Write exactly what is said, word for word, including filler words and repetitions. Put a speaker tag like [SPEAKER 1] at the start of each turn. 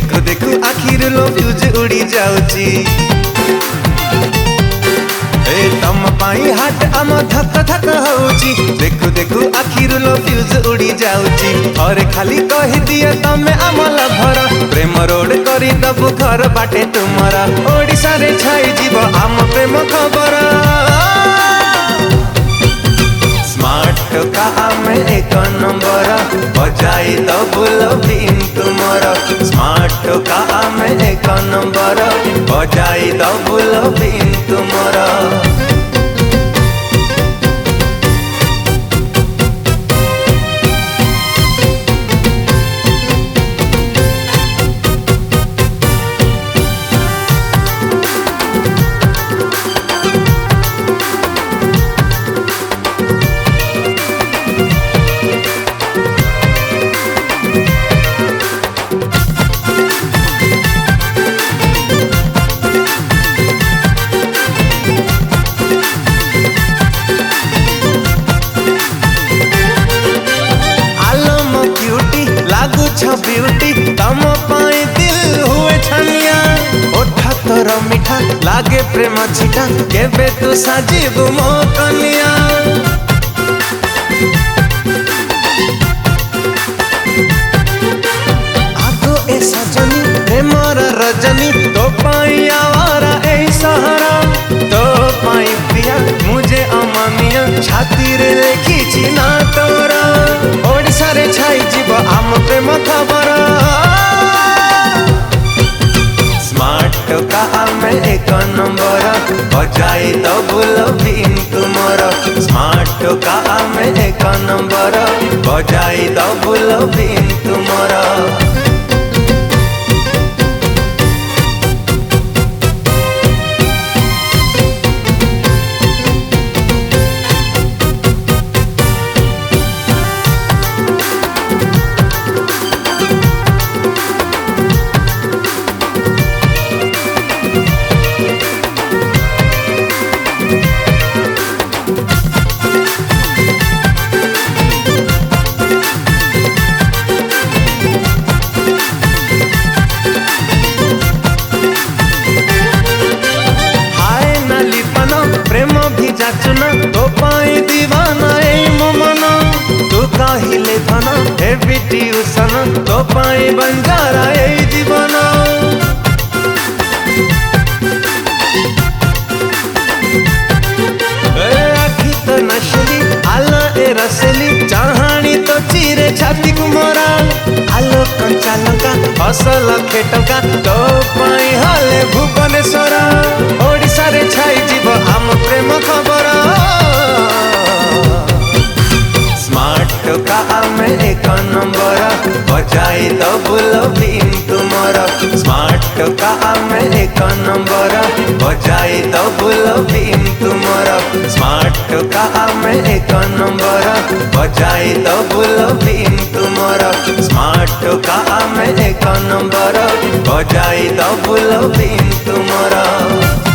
[SPEAKER 1] देखु देखु आखिर लो फ्यूज उड़ी जाउची। ए तम पाई हाट आम धक धक होउची। देखु देखु आखिर लो फ्यूज उड़ी जाउची। और खाली कहि दिए तमे आमल भर प्रेम रोड करी दबु घर बाटे तुमरा। ओडिसा रे छाई जीव आम प्रेम खबर। स्मार्ट का आमे एक नंबर बजाई दबु लभिन तुमर। स्मार्ट का आमे एक नंबर बजाई दबु लभिन तुमर। ब्यूटी तम पाई दिल हुए छनिया। ओठा तोर मीठा लागे प्रेम छिटा केबे तू साजिबु मो कनिया। आगो ए सजनी प्रेमर रजनी तो पाई आवारा ए सहारा। तो पाई प्रिया मुझे अमानिया छाती रे लिखी ना तोरा। ओडिसा रे छाई जीव आम प्रेम खबर। स्मार्ट का आमे एक नंबर बजाई दबु लभिन तुमर। स्मार्ट का आमे एक नंबर बजाई दबु लभिन तुमर। जाचुना तो पाई दीवाना ए मोमना। तू काहिले धना हे बिटी उसना तो पाई बंजारा ए दीवाना। आखी तो नशली आला ए रसली चाहानी तो चीरे छाती कुमरा। आलो कंचा लंका असल खेटका तो पाई हाले भुवनेश्वरा। ओडिसा रे छाई जीव आम प्रेम खबर। स्मार्ट का आमे एक नंबर बजाई दबु लभिन तुमर। स्मार्ट का आमे एक नंबर बजाई दबु लभिन तुमर। स्मार्ट का आमे एक नंबर बजाई दबु लभिन तुमर। स्मार्ट का आमे एक नंबर बजाई दबु लभिन तुमर।